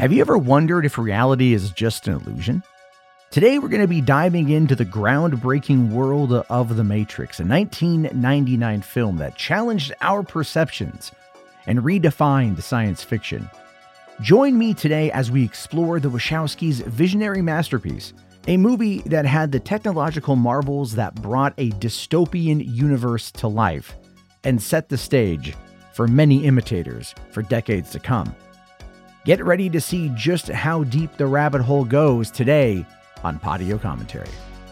Have you ever wondered if reality is just an illusion? Today, we're going to be diving into the groundbreaking world of The Matrix, a 1999 film that challenged our perceptions and redefined science fiction. Join me today as we explore the Wachowskis' visionary masterpiece, a movie that had the technological marvels that brought a dystopian universe to life and set the stage for many imitators for decades to come. Get ready to see just how deep the rabbit hole goes today on Patio Commentary.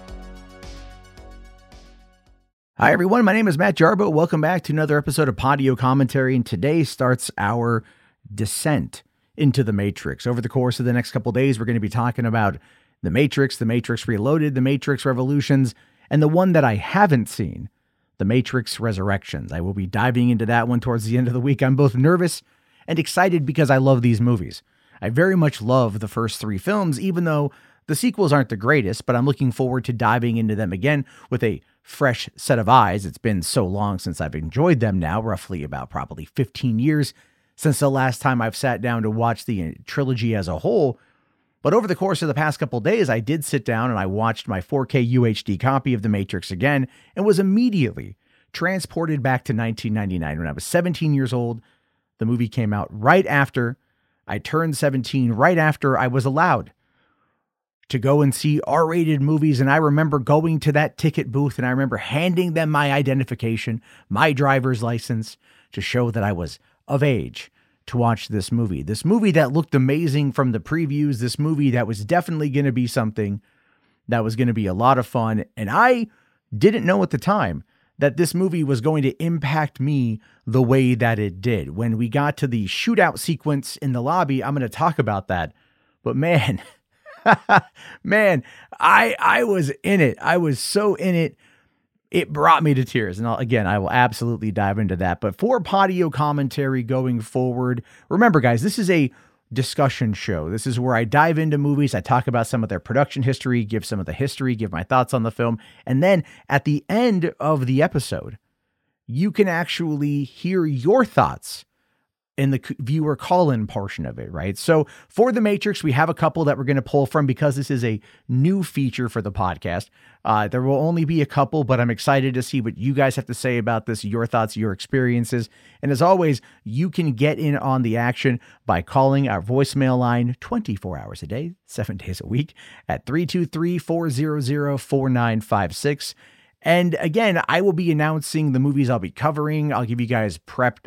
Hi everyone, my name is Matt Jarbo. Welcome back to another episode of Patio Commentary, and today starts our descent into The Matrix. Over the course of the next couple days, we're going to be talking about The Matrix Reloaded, The Matrix Revolutions, and the one that I haven't seen, The Matrix Resurrections. I will be diving into that one towards the end of the week. I'm both nervous and excited because I love these movies. I very much love the first three films, even though the sequels aren't the greatest, but I'm looking forward to diving into them again with a fresh set of eyes. It's been so long since I've enjoyed them now, roughly about probably 15 years since the last time I've sat down to watch the trilogy as a whole. But over the course of the past couple days, I did sit down and I watched my 4K UHD copy of The Matrix again and was immediately transported back to 1999 when I was 17 years old. The movie came out right after I turned 17, right after I was allowed to go and see R-rated movies. And I remember going to that ticket booth and I remember handing them my identification, my driver's license, to show that I was of age to watch this movie. This movie that looked amazing from the previews, this movie that was definitely going to be something that was going to be a lot of fun. And I didn't know at the time that this movie was going to impact me the way that it did. When we got to the shootout sequence in the lobby, I'm going to talk about that. But man, I was in it. I was so in it. It brought me to tears. And I will absolutely dive into that. But for Patio Commentary going forward, remember guys, this is a discussion show. This is where I dive into movies. I talk about some of their production history, give some of the history, give my thoughts on the film. And then at the end of the episode, you can actually hear your thoughts in the viewer call-in portion of it, right? So for The Matrix, we have a couple that we're going to pull from because this is a new feature for the podcast. There will only be a couple, but I'm excited to see what you guys have to say about this, your thoughts, your experiences. And as always, you can get in on the action by calling our voicemail line 24 hours a day, 7 days a week at 323-400-4956. And again, I will be announcing the movies I'll be covering. I'll give you guys prepped,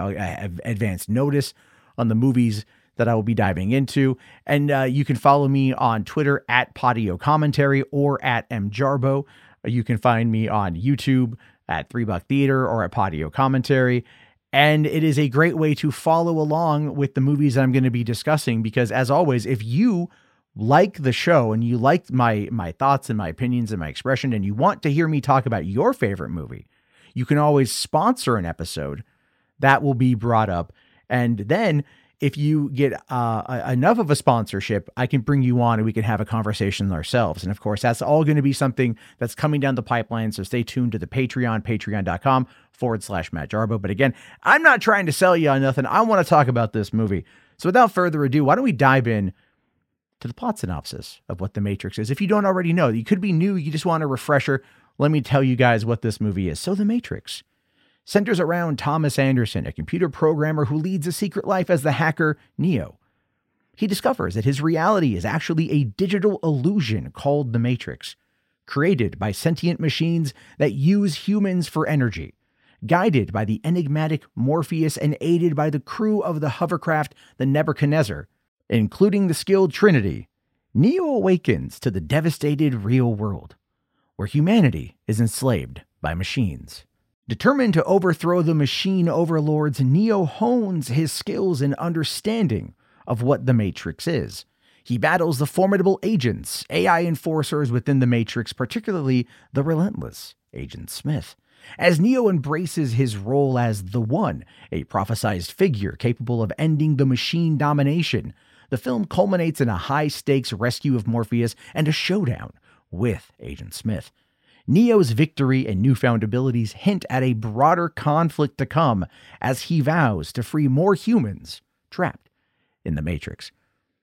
advanced notice on the movies that I will be diving into. And you can follow me on Twitter at Patio Commentary or at mjarbo. You can find me on YouTube at 3 Buck Theater or at Patio Commentary. And it is a great way to follow along with the movies I'm going to be discussing, because as always, if you like the show and you like my thoughts and my opinions and my expression, and you want to hear me talk about your favorite movie, you can always sponsor an episode that will be brought up. And then if you get enough of a sponsorship, I can bring you on and we can have a conversation ourselves. And of course, that's all going to be something that's coming down the pipeline. So stay tuned to the Patreon, patreon.com/Matt Jarbo. But again, I'm not trying to sell you on nothing. I want to talk about this movie. So without further ado, why don't we dive in to the plot synopsis of what The Matrix is. If you don't already know, you could be new, you just want a refresher, let me tell you guys what this movie is. So The Matrix centers around Thomas Anderson, a computer programmer who leads a secret life as the hacker Neo. He discovers that his reality is actually a digital illusion called The Matrix, created by sentient machines that use humans for energy. Guided by the enigmatic Morpheus and aided by the crew of the hovercraft, the Nebuchadnezzar, including the skilled Trinity, Neo awakens to the devastated real world, where humanity is enslaved by machines. Determined to overthrow the machine overlords, Neo hones his skills and understanding of what the Matrix is. He battles the formidable agents, AI enforcers within the Matrix, particularly the relentless Agent Smith, as Neo embraces his role as the One, a prophesized figure capable of ending the machine domination. The film culminates in a high-stakes rescue of Morpheus and a showdown with Agent Smith. Neo's victory and newfound abilities hint at a broader conflict to come as he vows to free more humans trapped in the Matrix.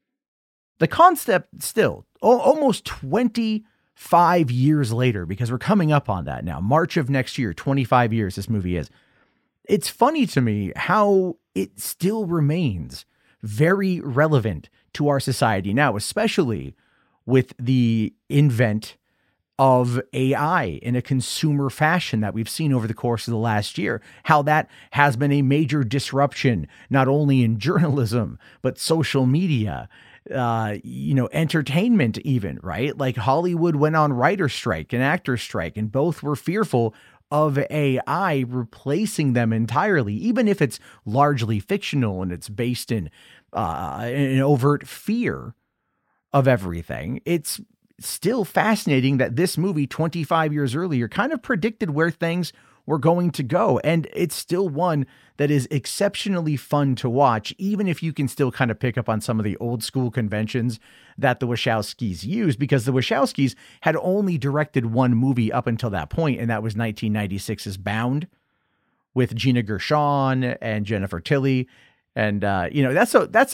The concept still, almost 25 years later, because we're coming up on that now, March of next year, 25 years this movie is. It's funny to me how it still remains very relevant to our society now, especially with the invent of AI in a consumer fashion that we've seen over the course of the last year, how that has been a major disruption, not only in journalism, but social media, entertainment even, right? Like Hollywood went on writer strike and actor strike, and both were fearful of AI replacing them entirely, even if it's largely fictional and it's based in an overt fear of everything. It's still fascinating that this movie 25 years earlier kind of predicted where things were going to go. And it's still one that is exceptionally fun to watch, even if you can still kind of pick up on some of the old school conventions that the Wachowskis used, because the Wachowskis had only directed one movie up until that point, and that was 1996's Bound with Gina Gershon and Jennifer Tilly. And, that's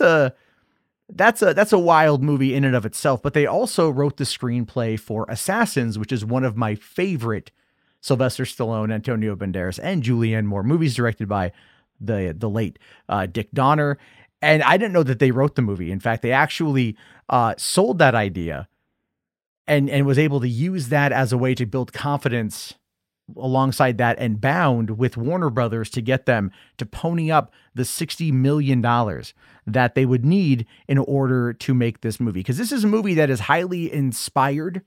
a wild movie in and of itself, but they also wrote the screenplay for Assassins, which is one of my favorite Sylvester Stallone, Antonio Banderas, and Julianne Moore movies, directed by the late Dick Donner. And I didn't know that they wrote the movie. In fact, they actually sold that idea and was able to use that as a way to build confidence alongside that and Bound with Warner Brothers to get them to pony up the $60 million that they would need in order to make this movie. Because this is a movie that is highly inspired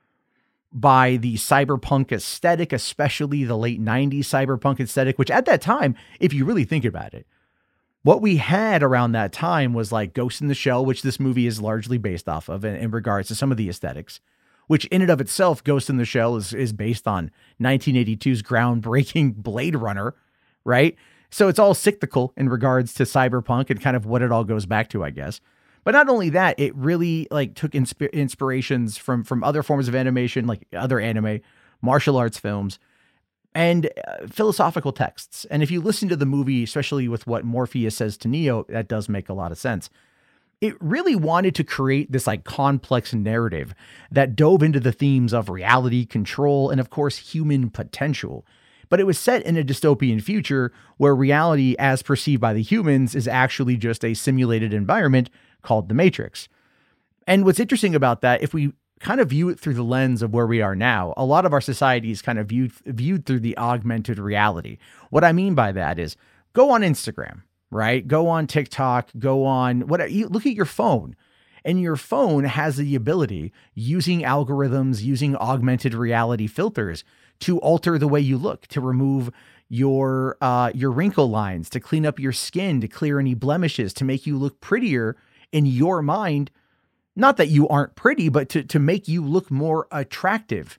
by the cyberpunk aesthetic, especially the late 90s cyberpunk aesthetic, which at that time, if you really think about it, what we had around that time was like Ghost in the Shell, which this movie is largely based off of in regards to some of the aesthetics, which in and of itself, Ghost in the Shell is based on 1982's groundbreaking Blade Runner, right? So it's all cyclical in regards to cyberpunk and kind of what it all goes back to, I guess. But not only that, it really like took inspirations from other forms of animation, like other anime, martial arts films, and philosophical texts. And if you listen to the movie, especially with what Morpheus says to Neo, that does make a lot of sense. It really wanted to create this like complex narrative that dove into the themes of reality, control, and of course, human potential. But it was set in a dystopian future where reality as perceived by the humans is actually just a simulated environment called the Matrix. And what's interesting about that, if we kind of view it through the lens of where we are now, a lot of our society is kind of viewed through the augmented reality. What I mean by that is go on Instagram, right? Go on TikTok, go on you look at your phone, and your phone has the ability, using algorithms, using augmented reality filters, to alter the way you look, to remove your wrinkle lines, to clean up your skin, to clear any blemishes, to make you look prettier in your mind. Not that you aren't pretty, but to make you look more attractive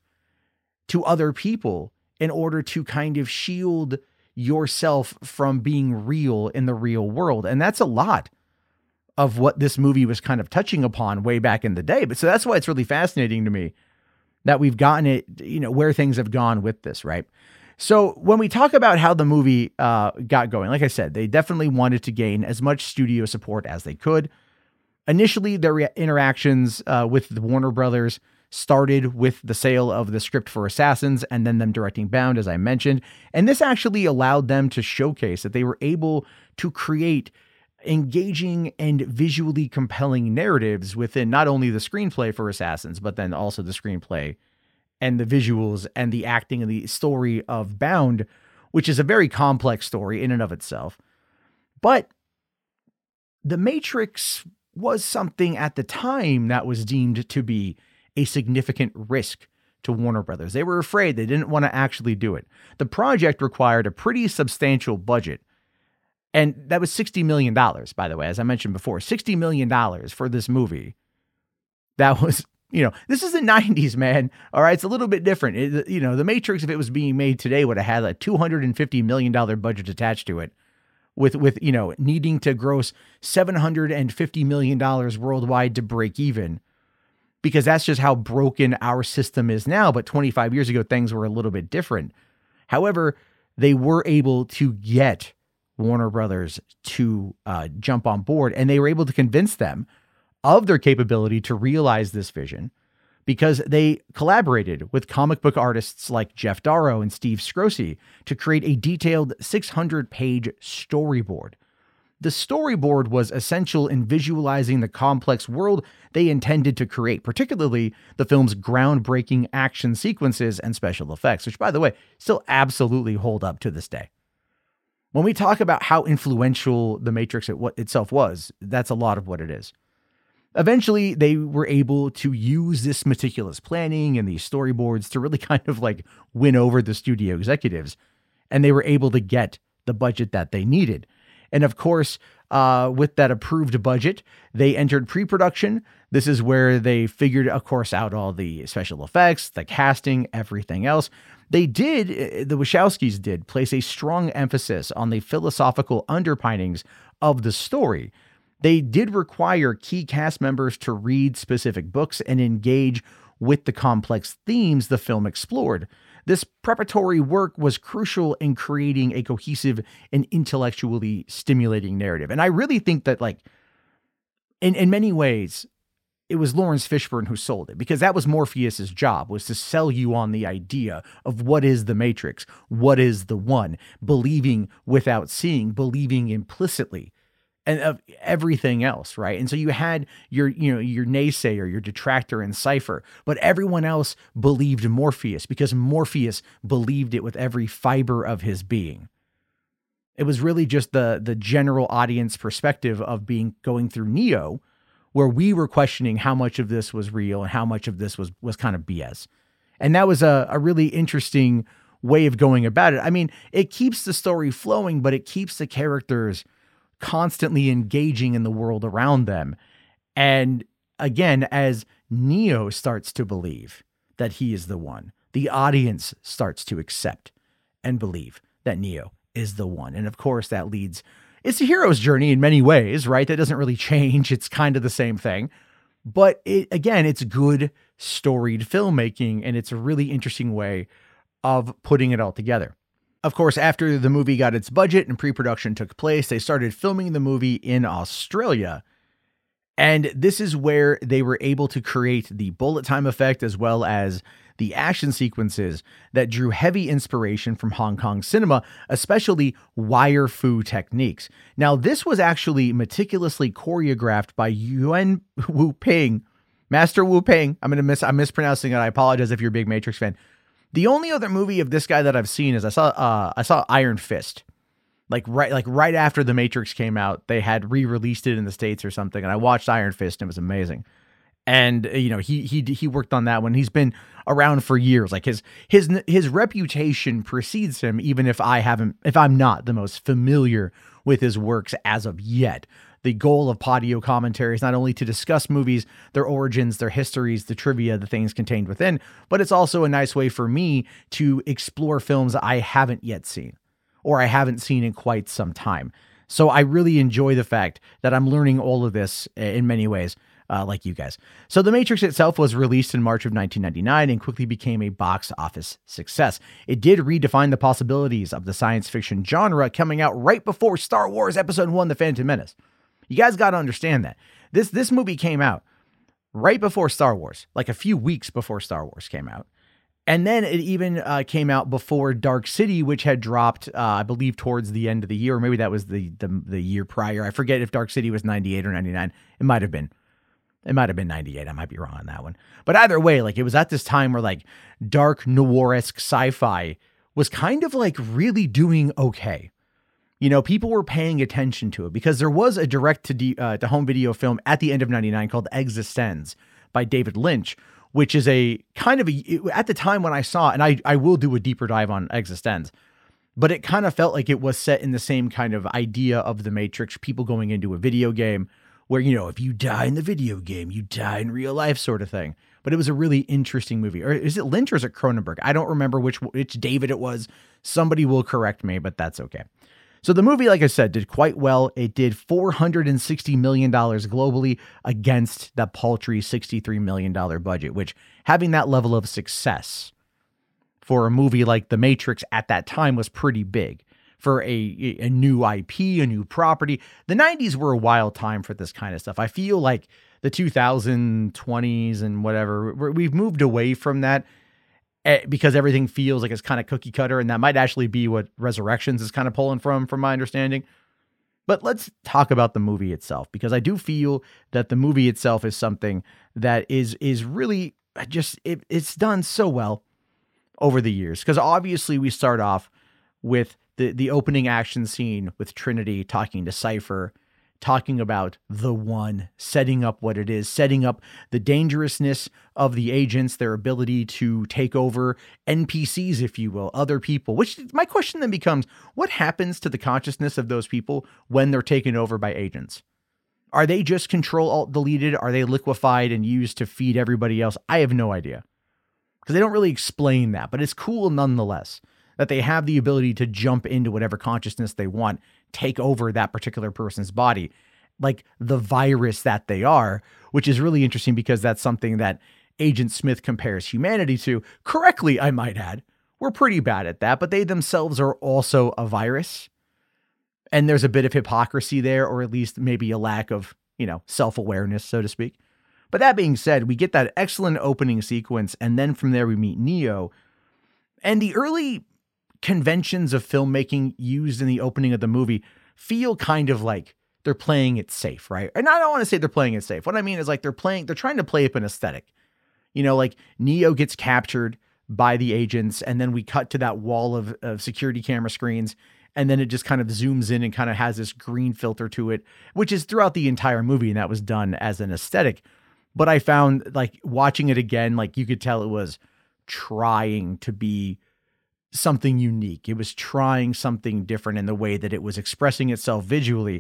to other people in order to kind of shield yourself from being real in the real world. And that's a lot of what this movie was kind of touching upon way back in the day. But so that's why it's really fascinating to me that we've gotten it, where things have gone with this, right? So when we talk about how the movie got going, like I said, they definitely wanted to gain as much studio support as they could. Initially, their interactions with the Warner Brothers started with the sale of the script for Assassins and then them directing Bound, as I mentioned. And this actually allowed them to showcase that they were able to create engaging and visually compelling narratives within not only the screenplay for Assassins, but then also the screenplay and the visuals and the acting and the story of Bound, which is a very complex story in and of itself. But The Matrix was something at the time that was deemed to be a significant risk to Warner Brothers. They were afraid. They didn't want to actually do it. The project required a pretty substantial budget. And that was $60 million, by the way, as I mentioned before, $60 million for this movie. That was, this is the 90s, man. All right. It's a little bit different. The Matrix, if it was being made today, would have had a $250 million budget attached to it. With needing to gross $750 million worldwide to break even, because that's just how broken our system is now. But 25 years ago, things were a little bit different. However, they were able to get Warner Brothers to jump on board, and they were able to convince them of their capability to realize this vision because they collaborated with comic book artists like Jeff Darrow and Steve Scrossi to create a detailed 600-page storyboard. The storyboard was essential in visualizing the complex world they intended to create, particularly the film's groundbreaking action sequences and special effects, which, by the way, still absolutely hold up to this day. When we talk about how influential The Matrix itself was, that's a lot of what it is. Eventually, they were able to use this meticulous planning and these storyboards to really kind of like win over the studio executives, and they were able to get the budget that they needed. And of course, with that approved budget, they entered pre-production. This is where they figured, of course, out all the special effects, the casting, everything else. The Wachowskis did place a strong emphasis on the philosophical underpinnings of the story. They did require key cast members to read specific books and engage with the complex themes the film explored. This preparatory work was crucial in creating a cohesive and intellectually stimulating narrative. And I really think that, like, in many ways, it was Lawrence Fishburne who sold it, because that was Morpheus's job, was to sell you on the idea of what is the Matrix, what is the one, believing without seeing, believing implicitly, and of everything else, right? And so you had your naysayer, your detractor in Cypher, but everyone else believed Morpheus because Morpheus believed it with every fiber of his being. It was really just the general audience perspective of going through Neo, where we were questioning how much of this was real and how much of this was kind of BS. And that was a really interesting way of going about it. I mean, it keeps the story flowing, but it keeps the characters constantly engaging in the world around them. And again, as Neo starts to believe that he is the one, the audience starts to accept and believe that Neo is the one. And of course, that leads, it's a hero's journey in many ways, right? That doesn't really change. It's kind of the same thing. But it's good storied filmmaking, and it's a really interesting way of putting it all together. Of course, after the movie got its budget and pre-production took place, they started filming the movie in Australia. And this is where they were able to create the bullet time effect as well as the action sequences that drew heavy inspiration from Hong Kong cinema, especially wire fu techniques. Now, this was actually meticulously choreographed by Yuen Woo-ping, Master Wu-ping. I'm mispronouncing it. I apologize if you're a big Matrix fan. The only other movie of this guy that I've seen is I saw Iron Fist. Right after The Matrix came out, they had re-released it in the States or something, and I watched Iron Fist and it was amazing. And he worked on that one. He's been around for years. Like his reputation precedes him, even if I'm not the most familiar with his works as of yet. The goal of Podio commentary is not only to discuss movies, their origins, their histories, the trivia, the things contained within, but it's also a nice way for me to explore films I haven't yet seen, or I haven't seen in quite some time. So I really enjoy the fact that I'm learning all of this in many ways, like you guys. So The Matrix itself was released in March of 1999 and quickly became a box office success. It did redefine the possibilities of the science fiction genre, coming out right before Star Wars Episode 1, The Phantom Menace. You guys got to understand that. This movie came out right before Star Wars, like a few weeks before Star Wars came out. And then it even came out before Dark City, which had dropped, I believe, towards the end of the year. Or maybe that was the year prior. I forget if Dark City was 98 or 99. It might have been 98. I might be wrong on that one. But either way, like, it was at this time where like dark noir-esque sci-fi was kind of like really doing okay. You know, people were paying attention to it because there was a to home video film at the end of 99 called Existenz by David Lynch, which is a kind of at the time when I saw it, and I will do a deeper dive on Existenz, but it kind of felt like it was set in the same kind of idea of The Matrix, people going into a video game where, you know, if you die in the video game, you die in real life sort of thing. But it was a really interesting movie. Or is it Lynch or is it Cronenberg? I don't remember which David it was. Somebody will correct me, but that's okay. So the movie, like I said, did quite well. It did $460 million globally against that paltry $63 million budget, which, having that level of success for a movie like The Matrix at that time was pretty big. for a new IP, a new property. The 90s were a wild time for this kind of stuff. I feel like the 2020s and whatever, we've moved away from that because everything feels like it's kind of cookie cutter, and that might actually be what Resurrections is kind of pulling from my understanding. But let's talk about the movie itself, because I do feel that the movie itself is something that is really just, it's done so well over the years. Because obviously we start off with the opening action scene with Trinity talking to Cypher, talking about the One, setting up what it is, setting up the dangerousness of the agents, their ability to take over NPCs, if you will, other people. Which my question then becomes, what happens to the consciousness of those people when they're taken over by agents? Are they just Control-Alt-Deleted? Are they liquefied and used to feed everybody else? I have no idea, because they don't really explain that, but it's cool nonetheless that they have the ability to jump into whatever consciousness they want, take over that particular person's body, like the virus that they are, which is really interesting because that's something that Agent Smith compares humanity to. Correctly, I might add. We're pretty bad at that, but they themselves are also a virus. And there's a bit of hypocrisy there, or at least maybe a lack of, self-awareness, so to speak. But that being said, we get that excellent opening sequence, and then from there we meet Neo. And the early conventions of filmmaking used in the opening of the movie feel kind of like they're playing it safe, right? And I don't want to say they're playing it safe. What I mean is like they're trying to play up an aesthetic. Like Neo gets captured by the agents, and then we cut to that wall of security camera screens, and then it just kind of zooms in and kind of has this green filter to it, which is throughout the entire movie, and that was done as an aesthetic. But I found, like, watching it again, like, you could tell it was trying to be something unique. It was trying something different in the way that it was expressing itself visually.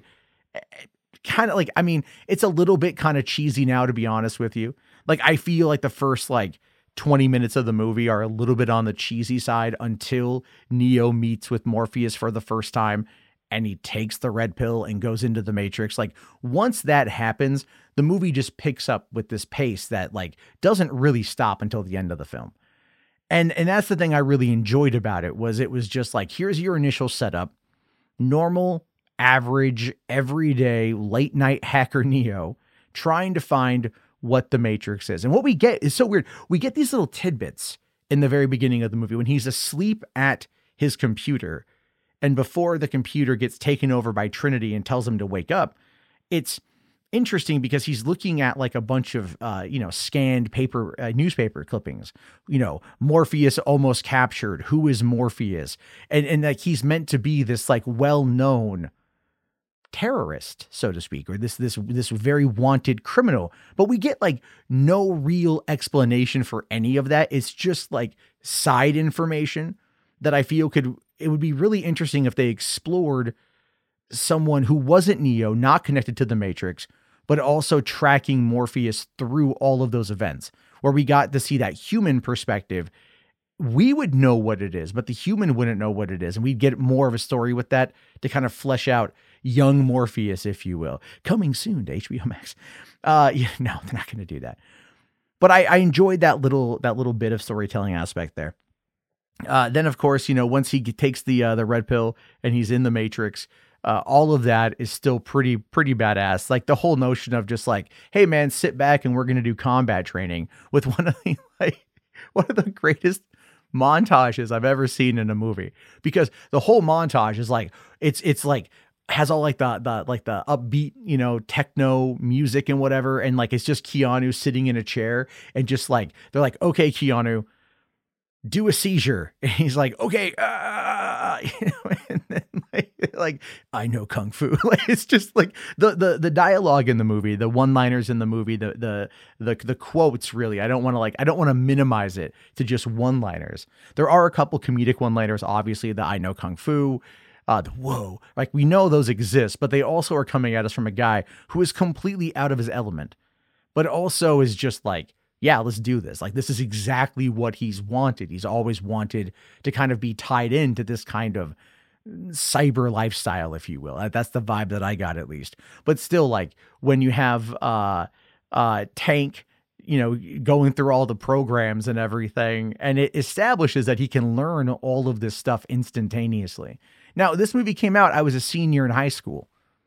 Kind of like, I mean, it's a little bit kind of cheesy now, to be honest with you. Like, I feel like the first 20 minutes of the movie are a little bit on the cheesy side until Neo meets with Morpheus for the first time and he takes the red pill and goes into the Matrix. Like, once that happens, the movie just picks up with this pace that doesn't really stop until the end of the film. And that's the thing I really enjoyed about it, was just like, here's your initial setup, normal, average, everyday, late night hacker Neo trying to find what the Matrix is. And what we get is so weird. We get these little tidbits in the very beginning of the movie when he's asleep at his computer, and before the computer gets taken over by Trinity and tells him to wake up. It's interesting because he's looking at a bunch of, scanned paper, newspaper clippings, Morpheus almost captured. Who is Morpheus? And he's meant to be this well-known terrorist, so to speak, or this very wanted criminal, but we get no real explanation for any of that. It's just side information that I feel it would be really interesting if they explored someone who wasn't Neo, not connected to the Matrix, but also tracking Morpheus through all of those events, where we got to see that human perspective. We would know what it is, but the human wouldn't know what it is. And we'd get more of a story with that to kind of flesh out young Morpheus, if you will. Coming soon to HBO Max. No, they're not going to do that. But I enjoyed that little bit of storytelling aspect there. Then, of course, once he takes the red pill and he's in the Matrix, all of that is still pretty badass. Like the whole notion of just hey man, sit back and we're going to do combat training with one of the greatest montages I've ever seen in a movie, because the whole montage is it's has all the upbeat, techno music and whatever. And it's just Keanu sitting in a chair and just they're like, okay, Keanu, do a seizure. And he's like, okay. And then I know Kung Fu. It's just the dialogue in the movie, the one-liners in the movie, the quotes, really. I don't want to minimize it to just one-liners. There are a couple comedic one-liners, obviously, the I know Kung Fu, the whoa, we know those exist, but they also are coming at us from a guy who is completely out of his element, but also is just yeah, let's do this. This is exactly what he's wanted. He's always wanted to kind of be tied into this kind of cyber lifestyle, if you will. That's the vibe that I got, at least. But still, when you have Tank, going through all the programs and everything, and it establishes that he can learn all of this stuff instantaneously. Now, this movie came out, I was a senior in high school.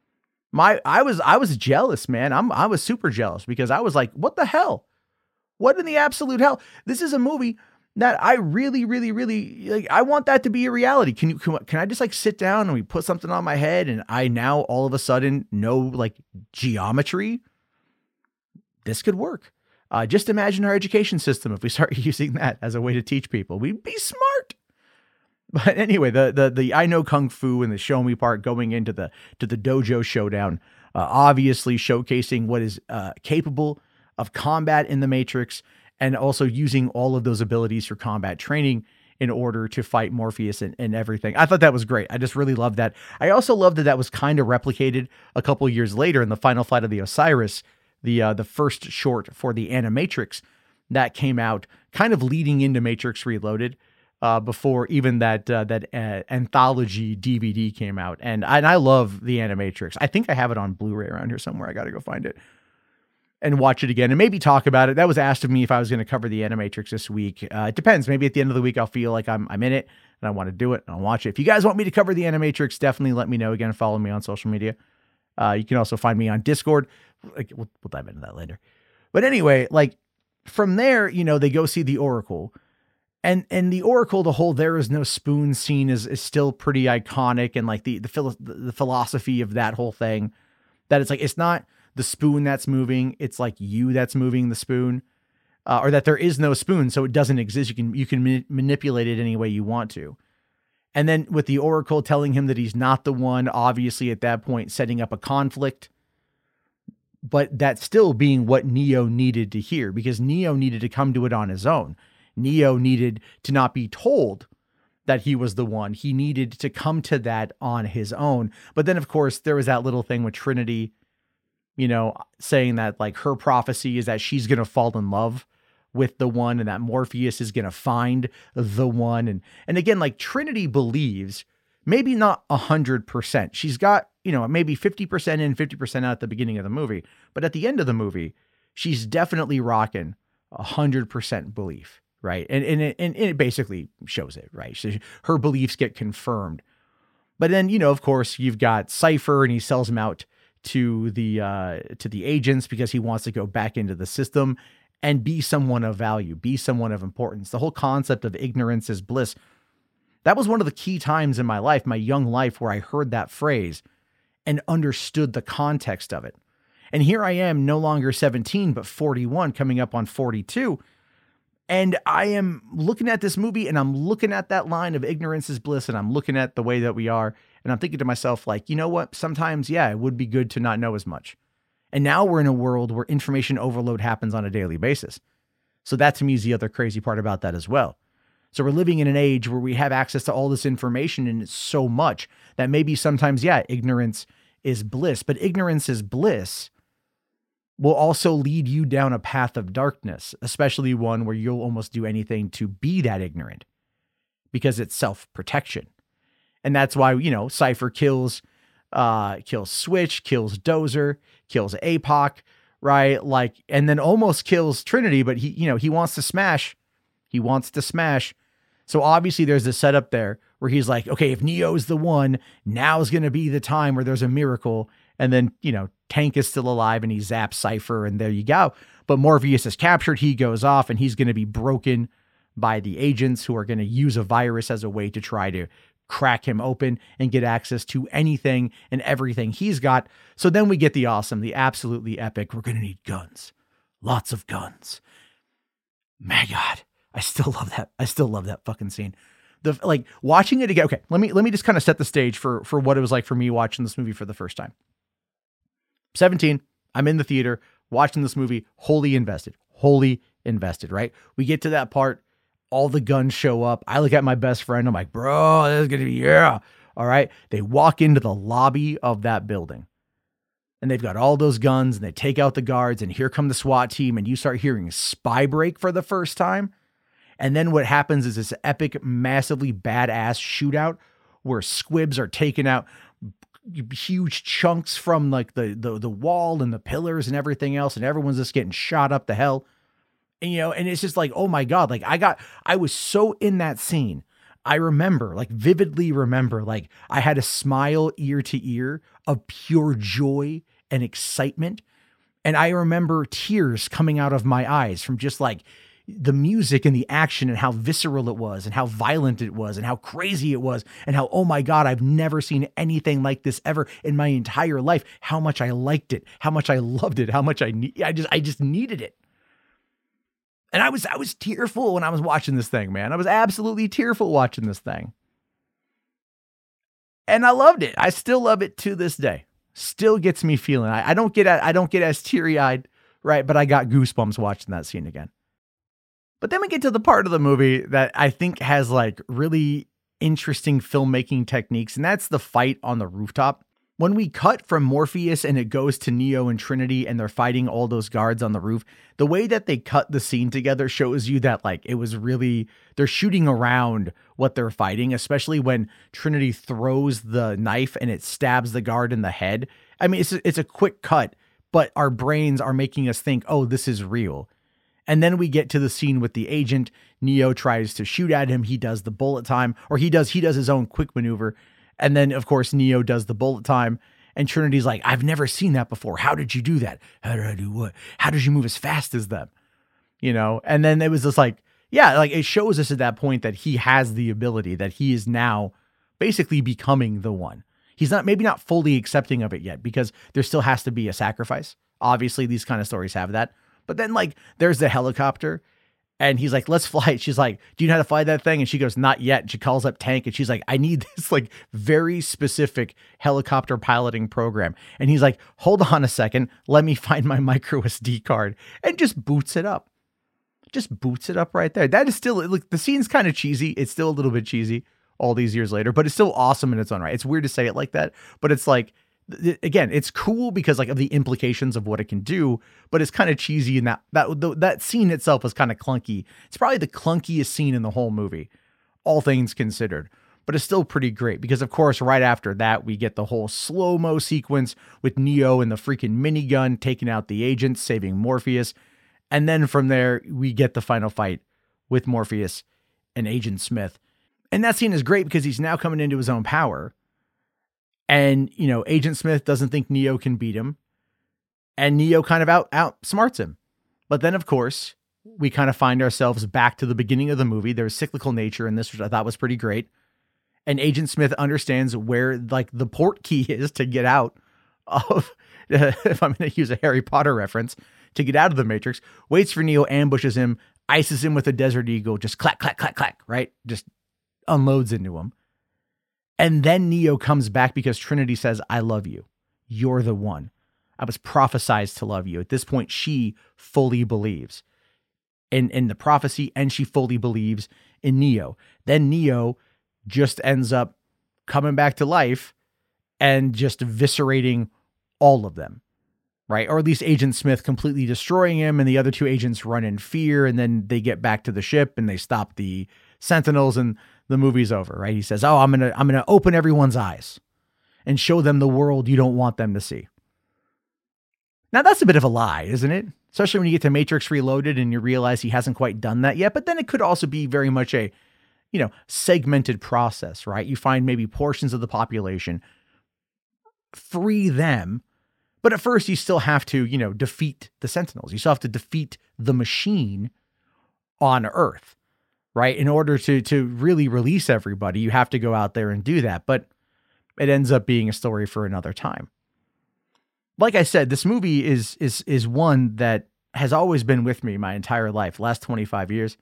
I was jealous, man. I was super jealous because I was like, what the hell? What in the absolute hell? This is a movie that I really, really, really like. I want that to be a reality. Can I just like sit down and we put something on my head and I now all of a sudden know like geometry? This could work. Just imagine our education system if we start using that as a way to teach people. We'd be smart. But anyway, the I know Kung Fu and the show me part going into the dojo showdown, obviously showcasing what is capable of combat in the Matrix, and also using all of those abilities for combat training in order to fight Morpheus and everything. I thought that was great. I just really loved that. I also loved that was kind of replicated a couple years later in the Final Flight of the Osiris, the first short for the Animatrix that came out, kind of leading into Matrix Reloaded. Before even that anthology DVD came out. And I love the Animatrix. I think I have it on Blu-ray around here somewhere. I got to go find it and watch it again and maybe talk about it. That was asked of me if I was going to cover the Animatrix this week. It depends. Maybe at the end of the week, I'll feel like I'm in it and I want to do it and I'll watch it. If you guys want me to cover the Animatrix, definitely let me know. Again, follow me on social media. You can also find me on Discord. We'll dive into that later. But anyway, like from there, they go see the Oracle. And the Oracle, the whole "there is no spoon" scene is still pretty iconic, and like the philosophy of that whole thing, that it's like it's not the spoon that's moving, it's like you that's moving the spoon, or that there is no spoon, so it doesn't exist. You can manipulate it any way you want to. And then with the Oracle telling him that he's not the one, obviously at that point setting up a conflict, but that still being what Neo needed to hear, because Neo needed to come to it on his own. Neo needed to not be told that he was the one. He needed to come to that on his own. But then, of course, there was that little thing with Trinity, saying that like her prophecy is that she's going to fall in love with the one and that Morpheus is going to find the one. And again, like Trinity believes, maybe not 100%. She's got, maybe 50% in, 50% out at the beginning of the movie. But at the end of the movie, she's definitely rocking 100% belief. Right. And it basically shows it. Right. So her beliefs get confirmed. But then, of course, you've got Cypher and he sells him out to the agents because he wants to go back into the system and be someone of value, be someone of importance. The whole concept of ignorance is bliss. That was one of the key times in my life, my young life, where I heard that phrase and understood the context of it. And here I am, no longer 17, but 41, coming up on 42. And I am looking at this movie and I'm looking at that line of ignorance is bliss. And I'm looking at the way that we are. And I'm thinking to myself, like, you know what? Sometimes, yeah, it would be good to not know as much. And now we're in a world where information overload happens on a daily basis. So that to me is the other crazy part about that as well. So we're living in an age where we have access to all this information and it's so much that maybe sometimes, yeah, ignorance is bliss, but ignorance is bliss will also lead you down a path of darkness, especially one where you'll almost do anything to be that ignorant because it's self-protection. And that's why, Cypher kills Switch, kills Dozer, kills APOC, right? Like, and then almost kills Trinity, but he wants to smash. He wants to smash. So obviously there's this setup there where he's like, okay, if Neo's the one, now's going to be the time where there's a miracle. And then, Tank is still alive and he zaps Cypher and there you go. But Morpheus is captured. He goes off and he's going to be broken by the agents who are going to use a virus as a way to try to crack him open and get access to anything and everything he's got. So then we get the awesome, the absolutely epic, we're going to need guns. Lots of guns. My God, I still love that. I still love that fucking scene. Watching it again. Okay, let me just kind of set the stage for what it was like for me watching this movie for the first time. 17, I'm in the theater watching this movie, wholly invested, right? We get to that part, all the guns show up. I look at my best friend. I'm like, bro, this is going to be, yeah. All right. They walk into the lobby of that building and they've got all those guns and they take out the guards and here come the SWAT team and you start hearing Spy Break for the first time. And then what happens is this epic, massively badass shootout where squibs are taking out huge chunks from like the wall and the pillars and everything else. And everyone's just getting shot up the hell. And, and it's just like, oh my God, like I was so in that scene. I remember, like vividly remember, like I had a smile ear to ear of pure joy and excitement. And I remember tears coming out of my eyes from just like the music and the action and how visceral it was and how violent it was and how crazy it was and how, oh my God, I've never seen anything like this ever in my entire life. How much I liked it, how much I loved it, how much I just needed it. And I was tearful when I was watching this thing, man. I was absolutely tearful watching this thing. And I loved it. I still love it to this day. Still gets me feeling. I don't get as teary-eyed, right? But I got goosebumps watching that scene again. But then we get to the part of the movie that I think has like really interesting filmmaking techniques, and that's the fight on the rooftop. When we cut from Morpheus and it goes to Neo and Trinity and they're fighting all those guards on the roof, the way that they cut the scene together shows you that like it was really, they're shooting around what they're fighting, especially when Trinity throws the knife and it stabs the guard in the head. I mean, it's a quick cut, but our brains are making us think, oh, this is real. And then we get to the scene with the agent. Neo tries to shoot at him. He does the bullet time, or he does his own quick maneuver. And then, of course, Neo does the bullet time. And Trinity's like, I've never seen that before. How did you do that? How did I do what? How did you move as fast as them? You know? And then it was just like, yeah, like it shows us at that point that he has the ability, that he is now basically becoming the one. He's maybe not fully accepting of it yet because there still has to be a sacrifice. Obviously, these kind of stories have that. But then like there's the helicopter and he's like, let's fly it. She's like, do you know how to fly that thing? And she goes, not yet. And she calls up Tank and she's like, I need this like very specific helicopter piloting program. And he's like, hold on a second. Let me find my micro SD card, and just boots it up. Just boots it up right there. That is still, like, the scene's kind of cheesy. It's still a little bit cheesy all these years later, but it's still awesome in its own right. It's weird to say it like that, but it's like, again, it's cool because like of the implications of what it can do, but it's kind of cheesy, and that scene itself was kind of clunky. It's probably the clunkiest scene in the whole movie, all things considered, but it's still pretty great because of course, right after that, we get the whole slow-mo sequence with Neo and the freaking minigun taking out the agents, saving Morpheus. And then from there, we get the final fight with Morpheus and Agent Smith. And that scene is great because he's now coming into his own power. And, you know, Agent Smith doesn't think Neo can beat him. And Neo kind of outsmarts him. But then, of course, we kind of find ourselves back to the beginning of the movie. There's cyclical nature in this, which I thought was pretty great. And Agent Smith understands where, like, the port key is to get out of, if I'm going to use a Harry Potter reference, to get out of the Matrix, waits for Neo, ambushes him, ices him with a Desert Eagle, just clack, clack, clack, clack, right? Just unloads into him. And then Neo comes back because Trinity says, I love you. You're the one. I was prophesized to love you. At this point, she fully believes in the prophecy, and she fully believes in Neo. Then Neo just ends up coming back to life and just eviscerating all of them, right? Or at least Agent Smith completely destroying him, and the other two agents run in fear, and then they get back to the ship and they stop the Sentinels, and the movie's over, right? He says, oh, I'm going to open everyone's eyes and show them the world you don't want them to see. Now that's a bit of a lie, isn't it? Especially when you get to Matrix Reloaded and you realize he hasn't quite done that yet. But then it could also be very much a, you know, segmented process, right? You find maybe portions of the population, free them. But at first you still have to, you know, defeat the Sentinels. You still have to defeat the machine on Earth. Right? In order to really release everybody, you have to go out there and do that. But it ends up being a story for another time. Like I said, this movie is one that has always been with me my entire life, last 25 years.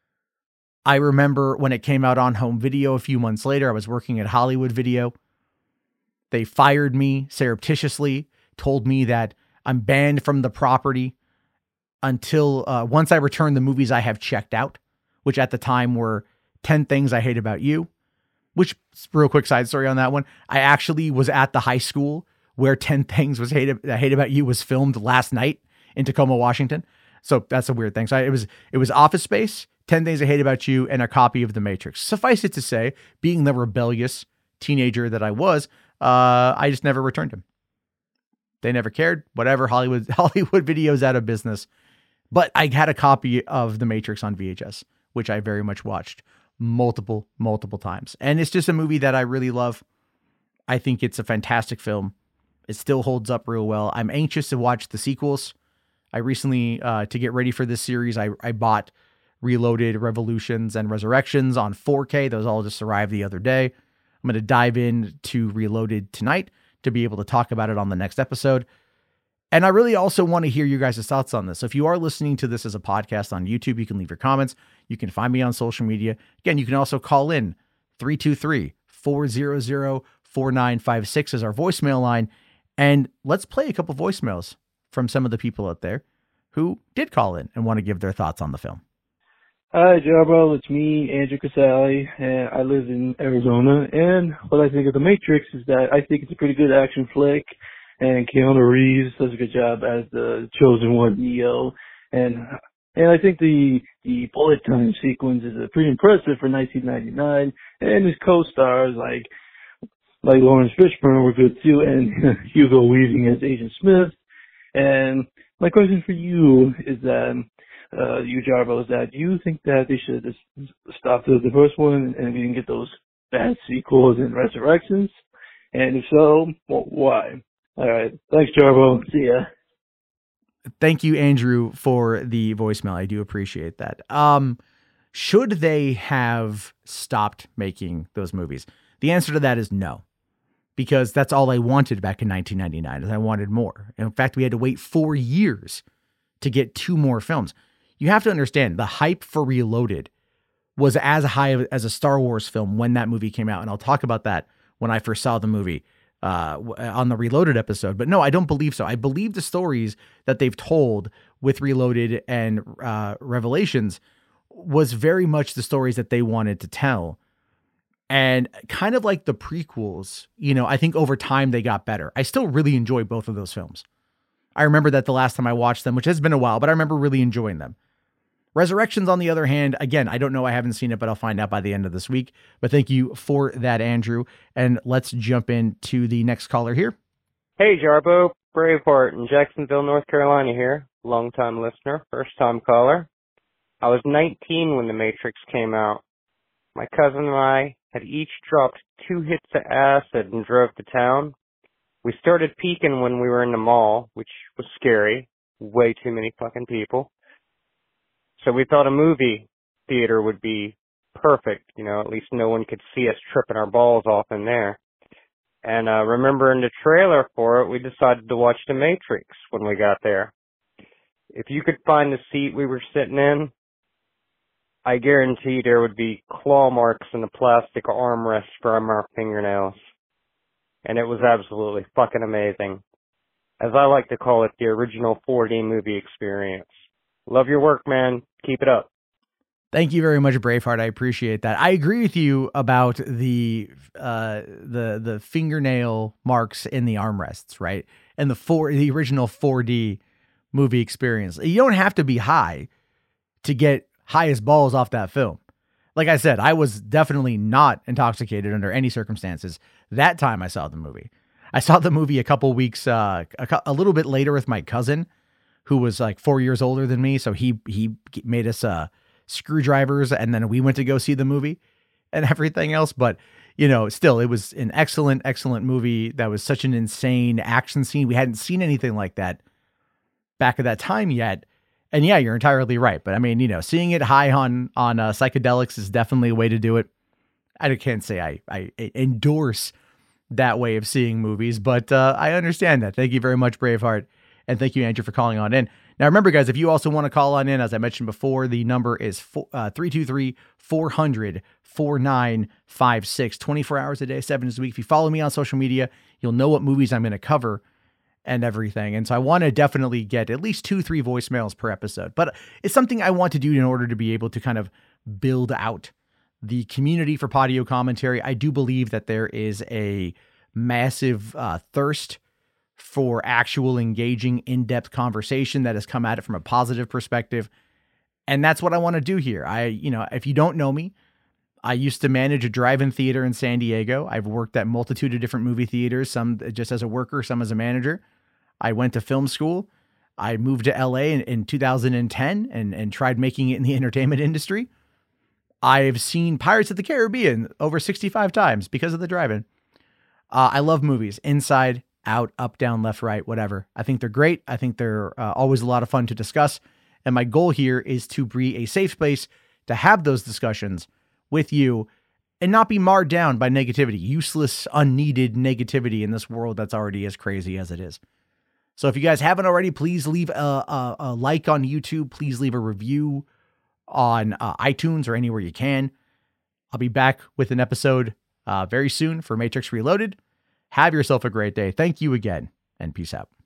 I remember when it came out on home video a few months later, I was working at Hollywood Video. They fired me surreptitiously, told me that I'm banned from the property until once I return the movies I have checked out, which at the time were 10 Things I Hate About You, which, real quick side story on that one, I actually was at the high school where 10 Things I Hate About You was filmed last night in Tacoma, Washington. So that's a weird thing. So it was Office Space, 10 Things I Hate About You, and a copy of The Matrix. Suffice it to say, being the rebellious teenager that I was, I just never returned them. They never cared. Whatever, Hollywood Video's out of business. But I had a copy of The Matrix on VHS, which I very much watched multiple times. And it's just a movie that I really love. I think it's a fantastic film. It still holds up real well. I'm anxious to watch the sequels. I recently, to get ready for this series, I bought Reloaded, Revolutions, and Resurrections on 4K. Those all just arrived the other day. I'm going to dive in to Reloaded tonight to be able to talk about it on the next episode. And I really also want to hear you guys' thoughts on this. So if you are listening to this as a podcast on YouTube, you can leave your comments. You can find me on social media. Again, you can also call in 323-400-4956 as our voicemail line. And let's play a couple voicemails from some of the people out there who did call in and want to give their thoughts on the film. Hi, Jarbo. It's me, Andrew Casale, and I live in Arizona. And what I think of The Matrix is that I think it's a pretty good action flick, and Keanu Reeves does a good job as the Chosen One, Neo. And I think the bullet time sequence is pretty impressive for 1999, and his co-stars like Lawrence Fishburne were good too, and Hugo Weaving as Agent Smith. And my question for you is that, you Jarbo, is that do you think that they should just stop the first one and we didn't get those bad sequels and resurrections? And if so, well, why? All right. Thanks, Jarbo. See ya. Thank you, Andrew, for the voicemail. I do appreciate that. Should they have stopped making those movies? The answer to that is no, because that's all I wanted back in 1999, is I wanted more. In fact, we had to wait 4 years to get 2 more films. You have to understand, the hype for Reloaded was as high as a Star Wars film when that movie came out. And I'll talk about that when I first saw the movie on the Reloaded episode. But no, I don't believe so. I believe the stories that they've told with Reloaded and Revelations was very much the stories that they wanted to tell. And kind of like the prequels, I think over time they got better. I still really enjoy both of those films. I remember that the last time I watched them, which has been a while, but I remember really enjoying them. Resurrections, on the other hand, again, I don't know. I haven't seen it, but I'll find out by the end of this week. But thank you for that, Andrew. And let's jump into the next caller here. Hey, Jarbo. Braveheart in Jacksonville, North Carolina here. Long-time listener, first-time caller. I was 19 when The Matrix came out. My cousin and I had each dropped 2 hits of acid and drove to town. We started peeking when we were in the mall, which was scary. Way too many fucking people. So we thought a movie theater would be perfect. At least no one could see us tripping our balls off in there. And remembering the trailer for it, we decided to watch The Matrix when we got there. If you could find the seat we were sitting in, I guarantee there would be claw marks in the plastic armrest from our fingernails. And it was absolutely fucking amazing. As I like to call it, the original 4D movie experience. Love your work, man. Keep it up. Thank you very much, Braveheart. I appreciate that. I agree with you about the fingernail marks in the armrests, right? And the original 4D movie experience. You don't have to be high to get high as balls off that film. Like I said, I was definitely not intoxicated under any circumstances that time I saw the movie. I saw the movie a couple weeks, a little bit later with my cousin, who was like 4 years older than me. So he made us screwdrivers, and then we went to go see the movie and everything else. But, still, it was an excellent, excellent movie. That was such an insane action scene. We hadn't seen anything like that back at that time yet. And yeah, you're entirely right. But I mean, seeing it high on psychedelics is definitely a way to do it. I can't say I endorse that way of seeing movies, but I understand that. Thank you very much, Braveheart. And thank you, Andrew, for calling on in. Now, remember, guys, if you also want to call on in, as I mentioned before, the number is 323-400-4956, 24 hours a day, 7 days a week. If you follow me on social media, you'll know what movies I'm going to cover and everything. And so I want to definitely get at least 2-3 voicemails per episode. But it's something I want to do in order to be able to kind of build out the community for Podio commentary. I do believe that there is a massive thirst for actual engaging in-depth conversation that has come at it from a positive perspective. And that's what I want to do here. If you don't know me, I used to manage a drive-in theater in San Diego. I've worked at a multitude of different movie theaters, some just as a worker, some as a manager. I went to film school. I moved to LA in 2010 and tried making it in the entertainment industry. I've seen Pirates of the Caribbean over 65 times because of the drive-in. I love movies, inside, out, up, down, left, right, whatever. I think they're great. I think they're always a lot of fun to discuss. And my goal here is to be a safe space to have those discussions with you and not be marred down by negativity, useless, unneeded negativity in this world that's already as crazy as it is. So if you guys haven't already, please leave a like on YouTube. Please leave a review on iTunes or anywhere you can. I'll be back with an episode very soon for Matrix Reloaded. Have yourself a great day. Thank you again, and peace out.